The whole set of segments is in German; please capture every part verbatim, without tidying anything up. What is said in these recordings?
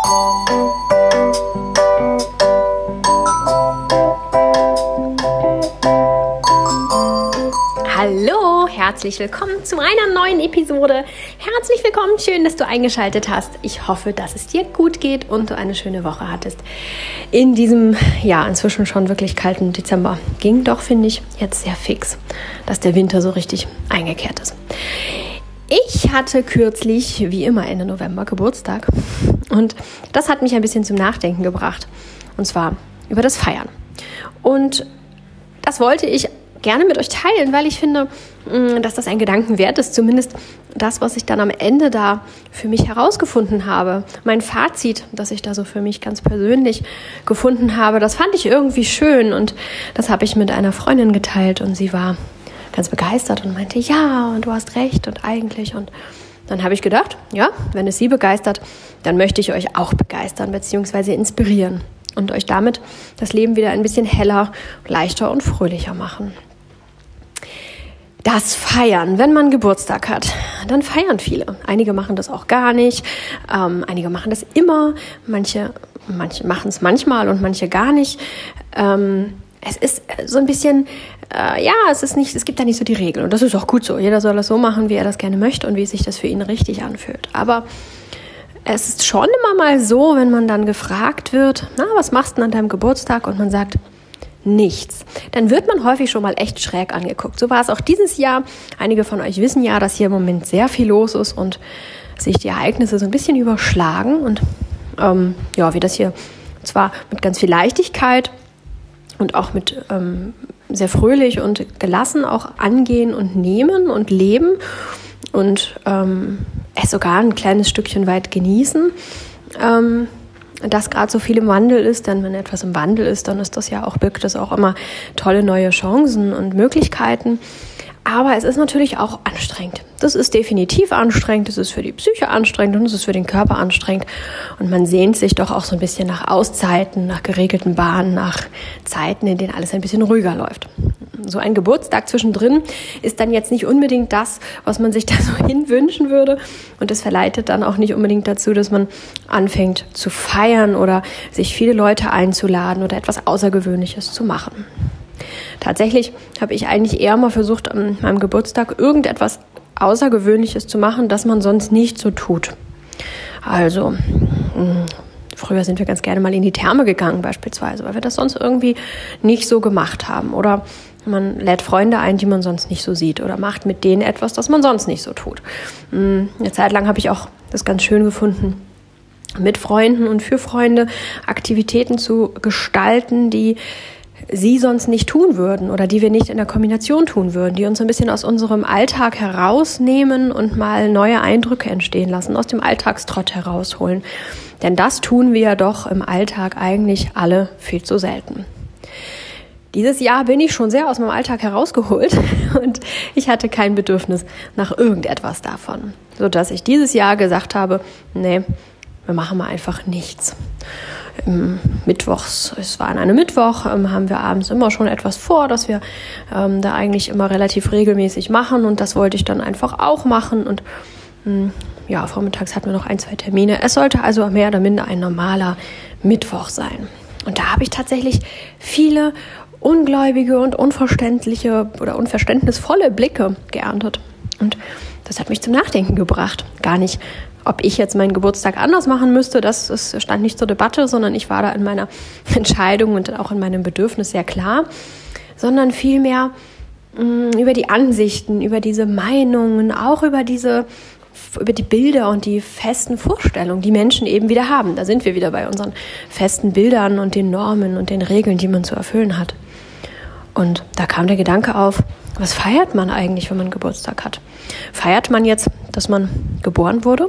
Hallo, herzlich willkommen zu einer neuen Episode. Herzlich willkommen, schön, dass du eingeschaltet hast. Ich hoffe, dass es dir gut geht und du eine schöne Woche hattest. In diesem, ja, inzwischen schon wirklich kalten Dezember ging doch, finde ich, jetzt sehr fix, dass der Winter so richtig eingekehrt ist. Ich hatte kürzlich, wie immer Ende November, Geburtstag und das hat mich ein bisschen zum Nachdenken gebracht, und zwar über das Feiern. Und das wollte ich gerne mit euch teilen, weil ich finde, dass das ein Gedanken wert ist, zumindest das, was ich dann am Ende da für mich herausgefunden habe. Mein Fazit, das ich da so für mich ganz persönlich gefunden habe, das fand ich irgendwie schön und das habe ich mit einer Freundin geteilt und sie war ganz begeistert und meinte, ja, und du hast recht und eigentlich, und dann habe ich gedacht, ja, wenn es sie begeistert, dann möchte ich euch auch begeistern bzw. inspirieren und euch damit das Leben wieder ein bisschen heller, leichter und fröhlicher machen. Das Feiern, wenn man Geburtstag hat, dann feiern viele. Einige machen das auch gar nicht, ähm, einige machen das immer, manche, manche machen es manchmal und manche gar nicht. Ähm, es ist so ein bisschen, äh, ja, es ist nicht, es gibt da nicht so die Regeln und das ist auch gut so. Jeder soll das so machen, wie er das gerne möchte und wie sich das für ihn richtig anfühlt. Aber es ist schon immer mal so, wenn man dann gefragt wird, na, was machst du denn an deinem Geburtstag? Und man sagt, nichts. Dann wird man häufig schon mal echt schräg angeguckt. So war es auch dieses Jahr. Einige von euch wissen ja, dass hier im Moment sehr viel los ist und sich die Ereignisse so ein bisschen überschlagen. Und ähm, ja, wie das hier zwar mit ganz viel Leichtigkeit und auch mit ähm, sehr fröhlich und gelassen auch angehen und nehmen und leben und ähm, es sogar ein kleines Stückchen weit genießen, ähm, dass gerade so viel im Wandel ist, denn wenn etwas im Wandel ist, dann ist das ja auch, birgt das auch immer tolle neue Chancen und Möglichkeiten. Aber es ist natürlich auch anstrengend. Das ist definitiv anstrengend, es ist für die Psyche anstrengend und es ist für den Körper anstrengend. Und man sehnt sich doch auch so ein bisschen nach Auszeiten, nach geregelten Bahnen, nach Zeiten, in denen alles ein bisschen ruhiger läuft. So ein Geburtstag zwischendrin ist dann jetzt nicht unbedingt das, was man sich da so hinwünschen würde. Und das verleitet dann auch nicht unbedingt dazu, dass man anfängt zu feiern oder sich viele Leute einzuladen oder etwas Außergewöhnliches zu machen. Tatsächlich habe ich eigentlich eher mal versucht, an meinem Geburtstag irgendetwas Außergewöhnliches zu machen, das man sonst nicht so tut. Also, mh, früher sind wir ganz gerne mal in die Therme gegangen beispielsweise, weil wir das sonst irgendwie nicht so gemacht haben. Oder man lädt Freunde ein, die man sonst nicht so sieht, oder macht mit denen etwas, das man sonst nicht so tut. Mh, eine Zeit lang habe ich auch das ganz schön gefunden, mit Freunden und für Freunde Aktivitäten zu gestalten, die sie sonst nicht tun würden oder die wir nicht in der Kombination tun würden, die uns ein bisschen aus unserem Alltag herausnehmen und mal neue Eindrücke entstehen lassen, aus dem Alltagstrott herausholen. Denn das tun wir ja doch im Alltag eigentlich alle viel zu selten. Dieses Jahr bin ich schon sehr aus meinem Alltag herausgeholt und ich hatte kein Bedürfnis nach irgendetwas davon, sodass ich dieses Jahr gesagt habe, nee, wir machen mal einfach nichts. Mittwochs, es war an einem Mittwoch, ähm, haben wir abends immer schon etwas vor, das wir ähm, da eigentlich immer relativ regelmäßig machen und das wollte ich dann einfach auch machen und mh, ja, vormittags hatten wir noch ein, zwei Termine. Es sollte also mehr oder minder ein normaler Mittwoch sein. Und da habe ich tatsächlich viele ungläubige und unverständliche oder unverständnisvolle Blicke geerntet und das hat mich zum Nachdenken gebracht. Gar nicht, ob ich jetzt meinen Geburtstag anders machen müsste, das, das stand nicht zur Debatte, sondern ich war da in meiner Entscheidung und auch in meinem Bedürfnis sehr klar, sondern vielmehr mh, über die Ansichten, über diese Meinungen, auch über diese, über die Bilder und die festen Vorstellungen, die Menschen eben wieder haben. Da sind wir wieder bei unseren festen Bildern und den Normen und den Regeln, die man zu erfüllen hat. Und da kam der Gedanke auf, was feiert man eigentlich, wenn man Geburtstag hat? Feiert man jetzt, dass man geboren wurde?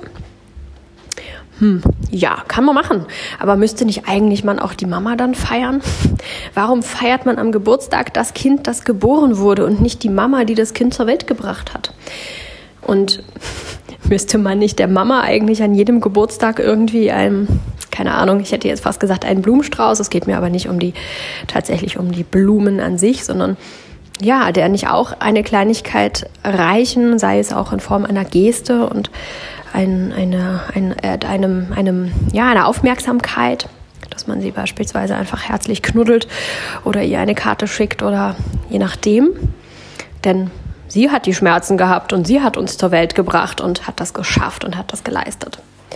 Hm, ja, kann man machen. Aber müsste nicht eigentlich man auch die Mama dann feiern? Warum feiert man am Geburtstag das Kind, das geboren wurde und nicht die Mama, die das Kind zur Welt gebracht hat? Und müsste man nicht der Mama eigentlich an jedem Geburtstag irgendwie ein, keine Ahnung, ich hätte jetzt fast gesagt einen Blumenstrauß, es geht mir aber nicht um die, tatsächlich um die Blumen an sich, sondern ja, der nicht auch eine Kleinigkeit reichen, sei es auch in Form einer Geste und ein, eine, ein, äh, einem, einem, ja, eine Aufmerksamkeit, dass man sie beispielsweise einfach herzlich knuddelt oder ihr eine Karte schickt oder je nachdem. Denn sie hat die Schmerzen gehabt und sie hat uns zur Welt gebracht und hat das geschafft und hat das geleistet.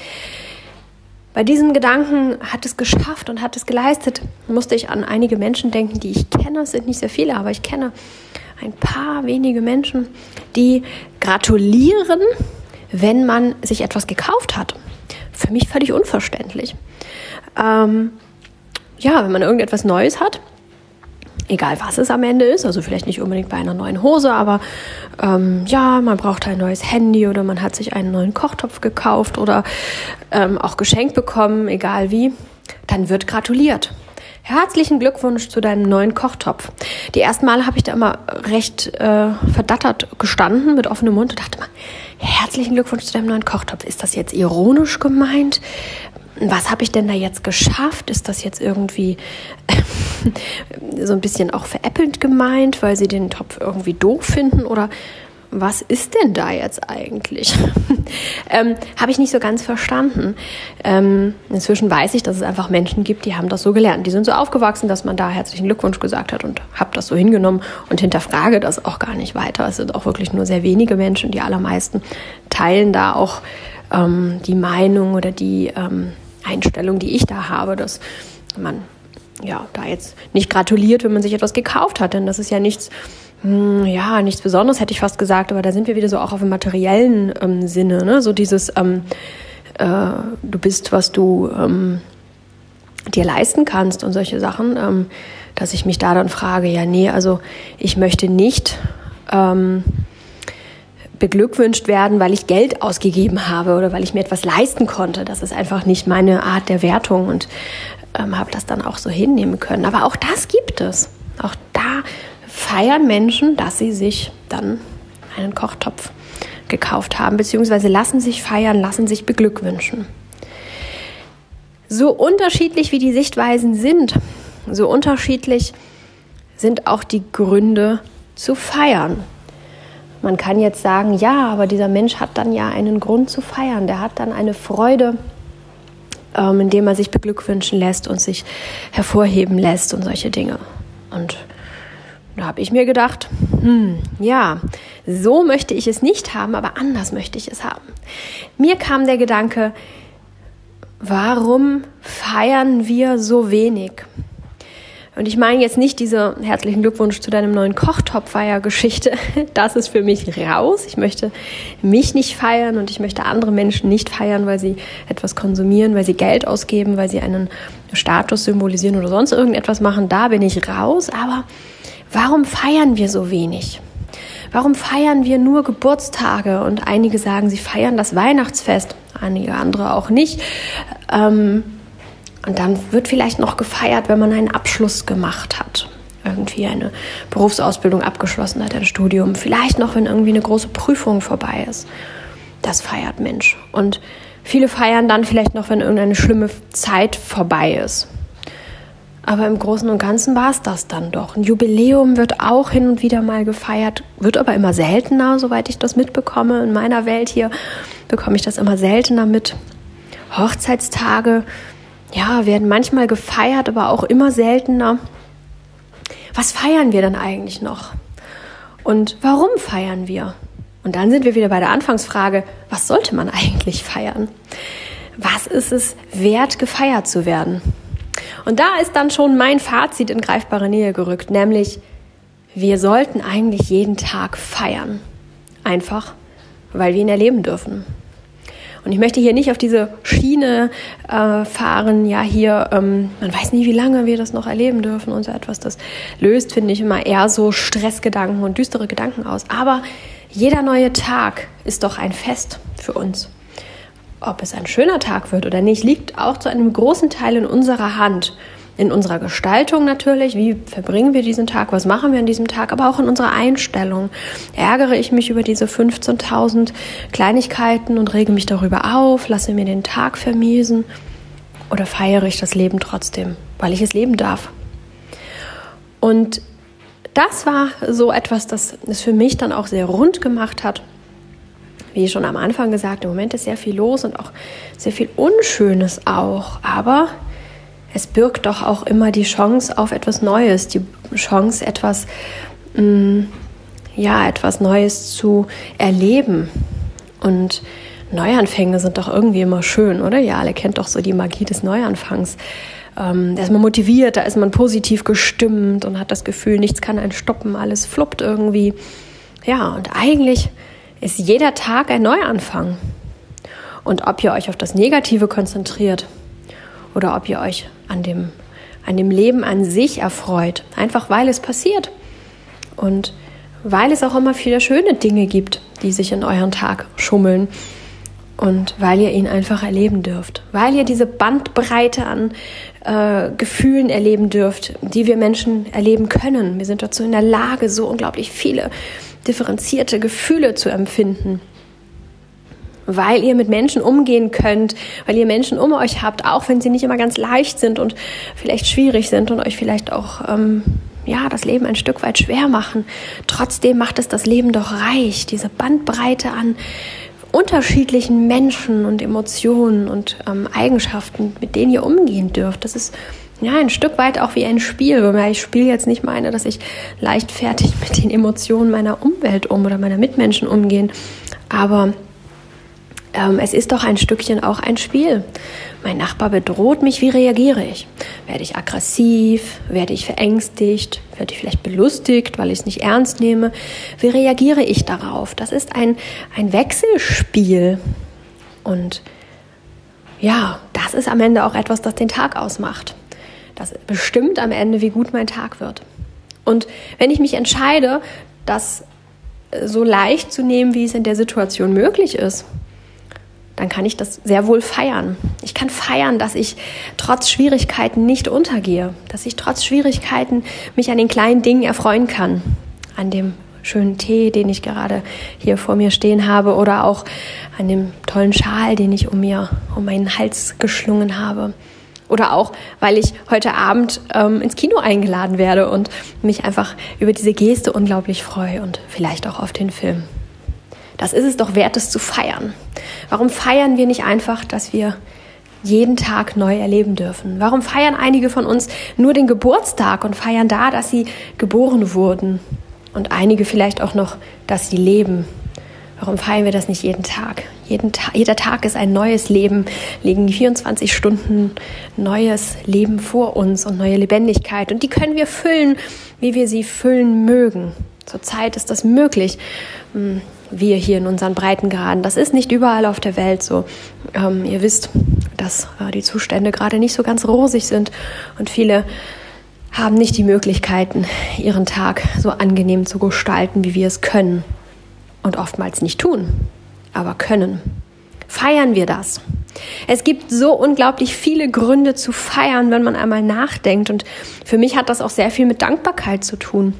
Bei diesem Gedanken, hat es geschafft und hat es geleistet, musste ich an einige Menschen denken, die ich kenne. Es sind nicht sehr viele, aber ich kenne ein paar wenige Menschen, die gratulieren, wenn man sich etwas gekauft hat. Für mich völlig unverständlich. Ähm, ja, wenn man irgendetwas Neues hat, egal was es am Ende ist, also vielleicht nicht unbedingt bei einer neuen Hose, aber ähm, ja, man braucht ein neues Handy oder man hat sich einen neuen Kochtopf gekauft oder ähm, auch geschenkt bekommen, egal wie, dann wird gratuliert. Herzlichen Glückwunsch zu deinem neuen Kochtopf. Die ersten Male habe ich da immer recht äh, verdattert gestanden mit offenem Mund und dachte mal, herzlichen Glückwunsch zu deinem neuen Kochtopf. Ist das jetzt ironisch gemeint? Was habe ich denn da jetzt geschafft? Ist das jetzt irgendwie so ein bisschen auch veräppelnd gemeint, weil sie den Topf irgendwie doof finden? Oder was ist denn da jetzt eigentlich? ähm, habe ich nicht so ganz verstanden. Ähm, inzwischen weiß ich, dass es einfach Menschen gibt, die haben das so gelernt. Die sind so aufgewachsen, dass man da herzlichen Glückwunsch gesagt hat und habe das so hingenommen und hinterfrage das auch gar nicht weiter. Es sind auch wirklich nur sehr wenige Menschen. Die allermeisten teilen da auch ähm, die Meinung oder die ähm, Einstellung, die ich da habe, dass man ja da jetzt nicht gratuliert, wenn man sich etwas gekauft hat, denn das ist ja nichts, mh, ja nichts Besonderes, hätte ich fast gesagt, aber da sind wir wieder so auch auf dem materiellen ähm, Sinne, ne? So dieses, ähm, äh, du bist, was du ähm, dir leisten kannst und solche Sachen, ähm, dass ich mich da dann frage, ja nee, also ich möchte nicht ähm, beglückwünscht werden, weil ich Geld ausgegeben habe oder weil ich mir etwas leisten konnte. Das ist einfach nicht meine Art der Wertung und ähm, habe das dann auch so hinnehmen können. Aber auch das gibt es. Auch da feiern Menschen, dass sie sich dann einen Kochtopf gekauft haben, beziehungsweise lassen sich feiern, lassen sich beglückwünschen. So unterschiedlich wie die Sichtweisen sind, so unterschiedlich sind auch die Gründe zu feiern. Man kann jetzt sagen, ja, aber dieser Mensch hat dann ja einen Grund zu feiern. Der hat dann eine Freude, ähm, indem er sich beglückwünschen lässt und sich hervorheben lässt und solche Dinge. Und da habe ich mir gedacht, hm, ja, so möchte ich es nicht haben, aber anders möchte ich es haben. Mir kam der Gedanke, warum feiern wir so wenig? Und ich meine jetzt nicht diese herzlichen Glückwunsch zu deinem neuen Kochtopf-Feier-Geschichte. Das ist für mich raus. Ich möchte mich nicht feiern und ich möchte andere Menschen nicht feiern, weil sie etwas konsumieren, weil sie Geld ausgeben, weil sie einen Status symbolisieren oder sonst irgendetwas machen. Da bin ich raus. Aber warum feiern wir so wenig? Warum feiern wir nur Geburtstage? Und einige sagen, sie feiern das Weihnachtsfest, einige andere auch nicht. Ähm, Und dann wird vielleicht noch gefeiert, wenn man einen Abschluss gemacht hat. Irgendwie eine Berufsausbildung abgeschlossen hat, ein Studium. Vielleicht noch, wenn irgendwie eine große Prüfung vorbei ist. Das feiert Mensch. Und viele feiern dann vielleicht noch, wenn irgendeine schlimme Zeit vorbei ist. Aber im Großen und Ganzen war es das dann doch. Ein Jubiläum wird auch hin und wieder mal gefeiert, wird aber immer seltener, soweit ich das mitbekomme. In meiner Welt hier bekomme ich das immer seltener mit. Hochzeitstage, ja, werden manchmal gefeiert, aber auch immer seltener. Was feiern wir dann eigentlich noch? Und warum feiern wir? Und dann sind wir wieder bei der Anfangsfrage, was sollte man eigentlich feiern? Was ist es wert, gefeiert zu werden? Und da ist dann schon mein Fazit in greifbare Nähe gerückt, nämlich wir sollten eigentlich jeden Tag feiern. Einfach, weil wir ihn erleben dürfen. Und ich möchte hier nicht auf diese Schiene äh, fahren, ja hier, ähm, man weiß nie, wie lange wir das noch erleben dürfen und so etwas. Das löst, finde ich, immer eher so Stressgedanken und düstere Gedanken aus. Aber jeder neue Tag ist doch ein Fest für uns. Ob es ein schöner Tag wird oder nicht, liegt auch zu einem großen Teil in unserer Hand. In unserer Gestaltung natürlich, wie verbringen wir diesen Tag, was machen wir an diesem Tag, aber auch in unserer Einstellung. Ärgere ich mich über diese fünfzehntausend Kleinigkeiten und rege mich darüber auf, lasse mir den Tag vermiesen oder feiere ich das Leben trotzdem, weil ich es leben darf. Und das war so etwas, das es für mich dann auch sehr rund gemacht hat, wie schon am Anfang gesagt, im Moment ist sehr viel los und auch sehr viel Unschönes auch. Aber es birgt doch auch immer die Chance auf etwas Neues, die Chance, etwas, mh, ja, etwas Neues zu erleben. Und Neuanfänge sind doch irgendwie immer schön, oder? Ihr alle kennt doch so die Magie des Neuanfangs. Ähm, da ist man motiviert, da ist man positiv gestimmt und hat das Gefühl, nichts kann einen stoppen, alles fluppt irgendwie. Ja, und eigentlich ist jeder Tag ein Neuanfang. Und ob ihr euch auf das Negative konzentriert oder ob ihr euch an dem, an dem Leben an sich erfreut, einfach weil es passiert und weil es auch immer viele schöne Dinge gibt, die sich in euren Tag schummeln. Und weil ihr ihn einfach erleben dürft, weil ihr diese Bandbreite an äh, Gefühlen erleben dürft, die wir Menschen erleben können. Wir sind dazu in der Lage, so unglaublich viele differenzierte Gefühle zu empfinden, weil ihr mit Menschen umgehen könnt, weil ihr Menschen um euch habt, auch wenn sie nicht immer ganz leicht sind und vielleicht schwierig sind und euch vielleicht auch ähm, ja, das Leben ein Stück weit schwer machen. Trotzdem macht es das Leben doch reich, diese Bandbreite an unterschiedlichen Menschen und Emotionen und ähm, Eigenschaften, mit denen ihr umgehen dürft. Das ist ja ein Stück weit auch wie ein Spiel, wobei ich Spiel jetzt nicht meine, dass ich leichtfertig mit den Emotionen meiner Umwelt um oder meiner Mitmenschen umgehen, aber ähm, es ist doch ein Stückchen auch ein Spiel. Mein Nachbar bedroht mich, wie reagiere ich? Werde ich aggressiv? Werde ich verängstigt? Werde ich vielleicht belustigt, weil ich es nicht ernst nehme? Wie reagiere ich darauf? Das ist ein, ein Wechselspiel. Und ja, das ist am Ende auch etwas, das den Tag ausmacht. Das bestimmt am Ende, wie gut mein Tag wird. Und wenn ich mich entscheide, das so leicht zu nehmen, wie es in der Situation möglich ist, dann kann ich das sehr wohl feiern. Ich kann feiern, dass ich trotz Schwierigkeiten nicht untergehe, dass ich trotz Schwierigkeiten mich an den kleinen Dingen erfreuen kann, an dem schönen Tee, den ich gerade hier vor mir stehen habe oder auch an dem tollen Schal, den ich um mir, um meinen Hals geschlungen habe. Oder auch, weil ich heute Abend ähm, ins Kino eingeladen werde und mich einfach über diese Geste unglaublich freue und vielleicht auch auf den Film. Das ist es doch wert, es zu feiern. Warum feiern wir nicht einfach, dass wir jeden Tag neu erleben dürfen? Warum feiern einige von uns nur den Geburtstag und feiern da, dass sie geboren wurden? Und einige vielleicht auch noch, dass sie leben. Warum feiern wir das nicht jeden Tag? Jeden Ta- jeder Tag ist ein neues Leben, liegen vierundzwanzig Stunden neues Leben vor uns und neue Lebendigkeit. Und die können wir füllen, wie wir sie füllen mögen. Zurzeit ist das möglich. Wir hier in unseren Breitengraden. Das ist nicht überall auf der Welt so. Ähm, ihr wisst, dass äh, die Zustände gerade nicht so ganz rosig sind und viele haben nicht die Möglichkeiten, ihren Tag so angenehm zu gestalten, wie wir es können und oftmals nicht tun, aber können. Feiern wir das. Es gibt so unglaublich viele Gründe zu feiern, wenn man einmal nachdenkt, und für mich hat das auch sehr viel mit Dankbarkeit zu tun.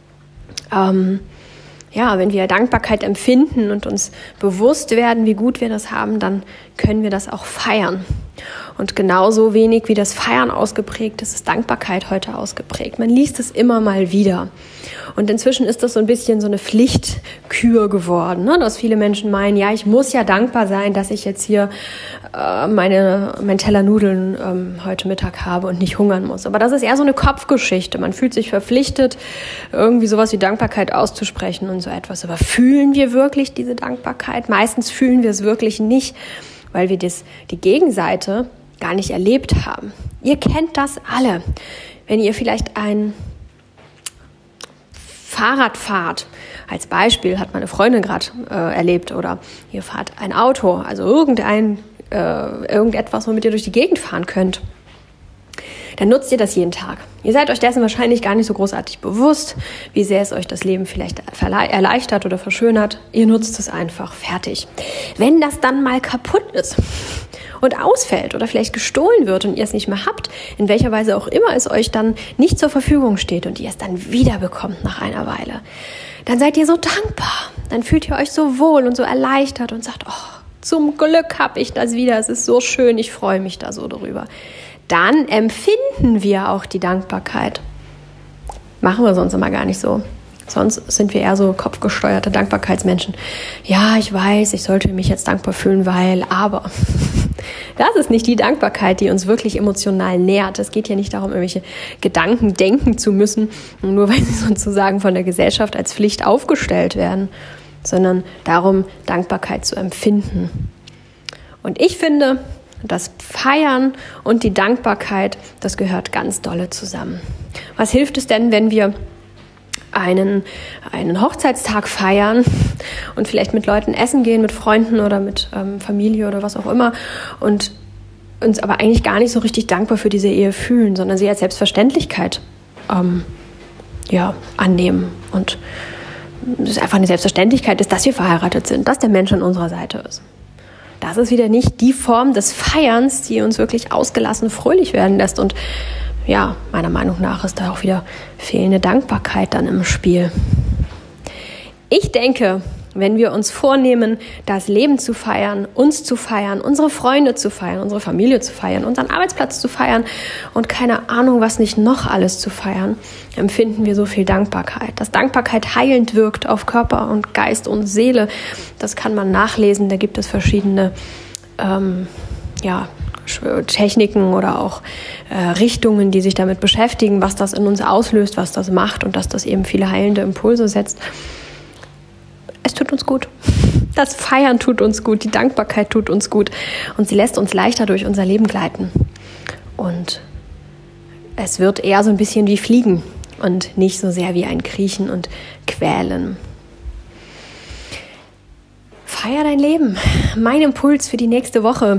Ähm, Ja, wenn wir Dankbarkeit empfinden und uns bewusst werden, wie gut wir das haben, dann können wir das auch feiern. Und genauso wenig wie das Feiern ausgeprägt ist, ist Dankbarkeit heute ausgeprägt. Man liest es immer mal wieder. Und inzwischen ist das so ein bisschen so eine Pflichtkür geworden, ne? Dass viele Menschen meinen, ja, ich muss ja dankbar sein, dass ich jetzt hier äh, meine, mein Teller Nudeln ähm, heute Mittag habe und nicht hungern muss. Aber das ist eher so eine Kopfgeschichte. Man fühlt sich verpflichtet, irgendwie sowas wie Dankbarkeit auszusprechen und so etwas. Aber fühlen wir wirklich diese Dankbarkeit? Meistens fühlen wir es wirklich nicht, weil wir das, die Gegenseite gar nicht erlebt haben. Ihr kennt das alle. Wenn ihr vielleicht ein Fahrrad fahrt, als Beispiel hat meine Freundin gerade äh, erlebt, oder ihr fahrt ein Auto, also irgendein, äh, irgendetwas, womit ihr durch die Gegend fahren könnt, dann nutzt ihr das jeden Tag. Ihr seid euch dessen wahrscheinlich gar nicht so großartig bewusst, wie sehr es euch das Leben vielleicht erleichtert oder verschönert. Ihr nutzt es einfach, fertig. Wenn das dann mal kaputt ist und ausfällt oder vielleicht gestohlen wird und ihr es nicht mehr habt, in welcher Weise auch immer es euch dann nicht zur Verfügung steht und ihr es dann wieder bekommt nach einer Weile, dann seid ihr so dankbar. Dann fühlt ihr euch so wohl und so erleichtert und sagt, oh, zum Glück habe ich das wieder, es ist so schön, ich freue mich da so drüber. Dann empfinden wir auch die Dankbarkeit. Machen wir sonst immer gar nicht so. Sonst sind wir eher so kopfgesteuerte Dankbarkeitsmenschen. Ja, ich weiß, ich sollte mich jetzt dankbar fühlen, weil, aber das ist nicht die Dankbarkeit, die uns wirklich emotional nährt. Es geht ja nicht darum, irgendwelche Gedanken denken zu müssen, nur weil sie sozusagen von der Gesellschaft als Pflicht aufgestellt werden, sondern darum, Dankbarkeit zu empfinden. Und ich finde, das Feiern und die Dankbarkeit, das gehört ganz dolle zusammen. Was hilft es denn, wenn wir einen, einen Hochzeitstag feiern und vielleicht mit Leuten essen gehen, mit Freunden oder mit ähm, Familie oder was auch immer und uns aber eigentlich gar nicht so richtig dankbar für diese Ehe fühlen, sondern sie als Selbstverständlichkeit ähm, ja, annehmen. Und es ist einfach eine Selbstverständlichkeit ist, dass wir verheiratet sind, dass der Mensch an unserer Seite ist. Das ist wieder nicht die Form des Feierns, die uns wirklich ausgelassen fröhlich werden lässt. Und ja, meiner Meinung nach ist da auch wieder fehlende Dankbarkeit dann im Spiel. Ich denke, wenn wir uns vornehmen, das Leben zu feiern, uns zu feiern, unsere Freunde zu feiern, unsere Familie zu feiern, unseren Arbeitsplatz zu feiern und keine Ahnung, was nicht noch alles zu feiern, empfinden wir so viel Dankbarkeit. Dass Dankbarkeit heilend wirkt auf Körper und Geist und Seele, das kann man nachlesen. Da gibt es verschiedene ähm, ja, Techniken oder auch äh, Richtungen, die sich damit beschäftigen, was das in uns auslöst, was das macht und dass das eben viele heilende Impulse setzt. Es tut uns gut. Das Feiern tut uns gut, die Dankbarkeit tut uns gut und sie lässt uns leichter durch unser Leben gleiten. Und es wird eher so ein bisschen wie Fliegen und nicht so sehr wie ein Kriechen und Quälen. Feier dein Leben. Mein Impuls für die nächste Woche.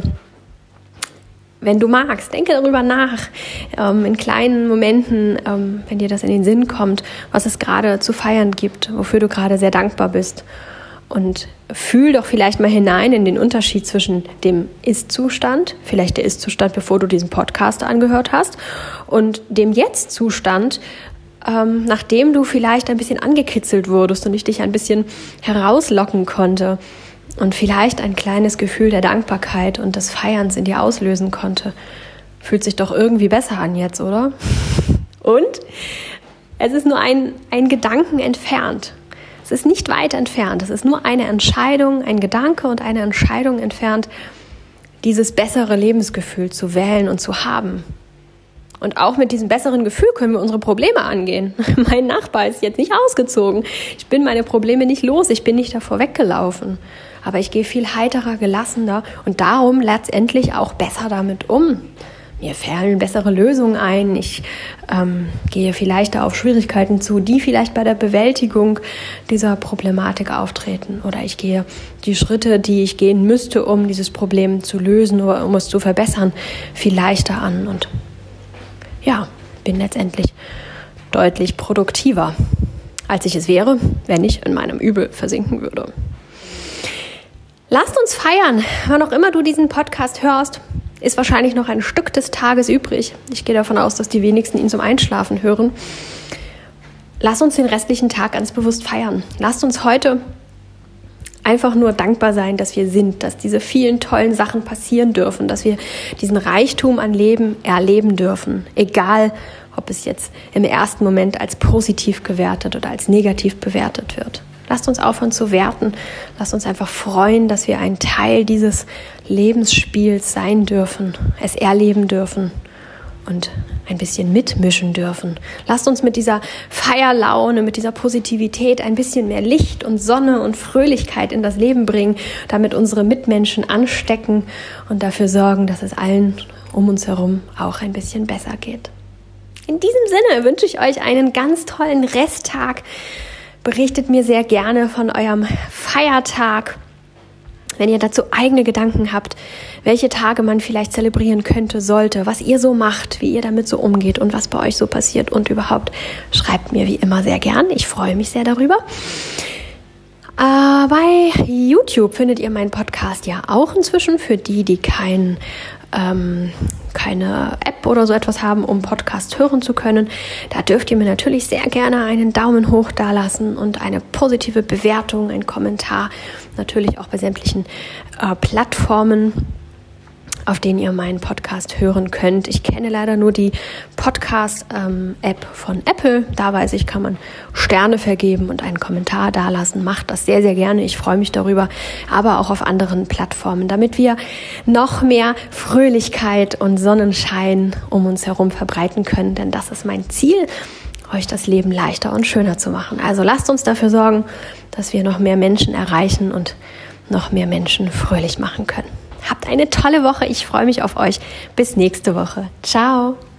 Wenn du magst, denke darüber nach, ähm, in kleinen Momenten, ähm, wenn dir das in den Sinn kommt, was es gerade zu feiern gibt, wofür du gerade sehr dankbar bist. Und fühl doch vielleicht mal hinein in den Unterschied zwischen dem Ist-Zustand, vielleicht der Ist-Zustand, bevor du diesen Podcast angehört hast, und dem Jetzt-Zustand, ähm, nachdem du vielleicht ein bisschen angekitzelt wurdest und ich dich ein bisschen herauslocken konnte. Und vielleicht ein kleines Gefühl der Dankbarkeit und des Feierns in dir auslösen konnte. Fühlt sich doch irgendwie besser an jetzt, oder? Und es ist nur ein, ein Gedanken entfernt. Es ist nicht weit entfernt. Es ist nur eine Entscheidung, ein Gedanke und eine Entscheidung entfernt, dieses bessere Lebensgefühl zu wählen und zu haben. Und auch mit diesem besseren Gefühl können wir unsere Probleme angehen. Mein Nachbar ist jetzt nicht ausgezogen. Ich bin meine Probleme nicht los. Ich bin nicht davor weggelaufen. Aber ich gehe viel heiterer, gelassener und darum letztendlich auch besser damit um. Mir fallen bessere Lösungen ein. Ich ähm, gehe vielleicht auf Schwierigkeiten zu, die vielleicht bei der Bewältigung dieser Problematik auftreten. Oder ich gehe die Schritte, die ich gehen müsste, um dieses Problem zu lösen oder um es zu verbessern, viel leichter an. Und ja, bin letztendlich deutlich produktiver, als ich es wäre, wenn ich in meinem Übel versinken würde. Lasst uns feiern. Wann auch immer du diesen Podcast hörst, ist wahrscheinlich noch ein Stück des Tages übrig. Ich gehe davon aus, dass die wenigsten ihn zum Einschlafen hören. Lass uns den restlichen Tag ganz bewusst feiern. Lasst uns heute einfach nur dankbar sein, dass wir sind, dass diese vielen tollen Sachen passieren dürfen, dass wir diesen Reichtum an Leben erleben dürfen. Egal, ob es jetzt im ersten Moment als positiv gewertet oder als negativ bewertet wird. Lasst uns aufhören zu werten. Lasst uns einfach freuen, dass wir ein Teil dieses Lebensspiels sein dürfen, es erleben dürfen und ein bisschen mitmischen dürfen. Lasst uns mit dieser Feierlaune, mit dieser Positivität ein bisschen mehr Licht und Sonne und Fröhlichkeit in das Leben bringen, damit unsere Mitmenschen anstecken und dafür sorgen, dass es allen um uns herum auch ein bisschen besser geht. In diesem Sinne wünsche ich euch einen ganz tollen Resttag. Berichtet mir sehr gerne von eurem Feiertag, wenn ihr dazu eigene Gedanken habt, welche Tage man vielleicht zelebrieren könnte, sollte, was ihr so macht, wie ihr damit so umgeht und was bei euch so passiert und überhaupt, schreibt mir wie immer sehr gern. Ich freue mich sehr darüber. Äh, bei YouTube findet ihr meinen Podcast ja auch inzwischen für die, die kein, ähm, keine App oder so etwas haben, um Podcast hören zu können. Da dürft ihr mir natürlich sehr gerne einen Daumen hoch dalassen und eine positive Bewertung, einen Kommentar, natürlich auch bei sämtlichen äh, Plattformen. auf denen ihr meinen Podcast hören könnt. Ich kenne leider nur die Podcast-App von Apple. Da weiß ich, kann man Sterne vergeben und einen Kommentar dalassen. Macht das sehr, sehr gerne. Ich freue mich darüber. Aber auch auf anderen Plattformen, damit wir noch mehr Fröhlichkeit und Sonnenschein um uns herum verbreiten können. Denn das ist mein Ziel, euch das Leben leichter und schöner zu machen. Also lasst uns dafür sorgen, dass wir noch mehr Menschen erreichen und noch mehr Menschen fröhlich machen können. Habt eine tolle Woche. Ich freue mich auf euch. Bis nächste Woche. Ciao.